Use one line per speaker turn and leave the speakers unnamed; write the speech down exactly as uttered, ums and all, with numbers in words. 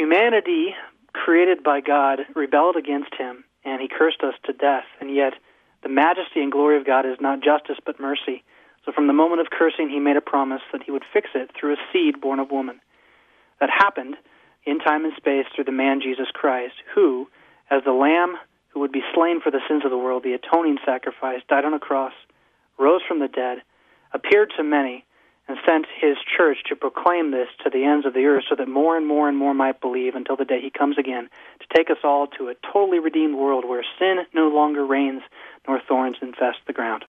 Humanity, created by God, rebelled against him, and he cursed us to death. And yet, the majesty and glory of God is not justice but mercy. So from the moment of cursing, he made a promise that he would fix it through a seed born of woman. That happened in time and space through the man Jesus Christ, who, as the Lamb who would be slain for the sins of the world, the atoning sacrifice, died on a cross, rose from the dead, appeared to many, and sent his church to proclaim this to the ends of the earth so that more and more and more might believe until the day he comes again to take us all to a totally redeemed world where sin no longer reigns nor thorns infest the ground.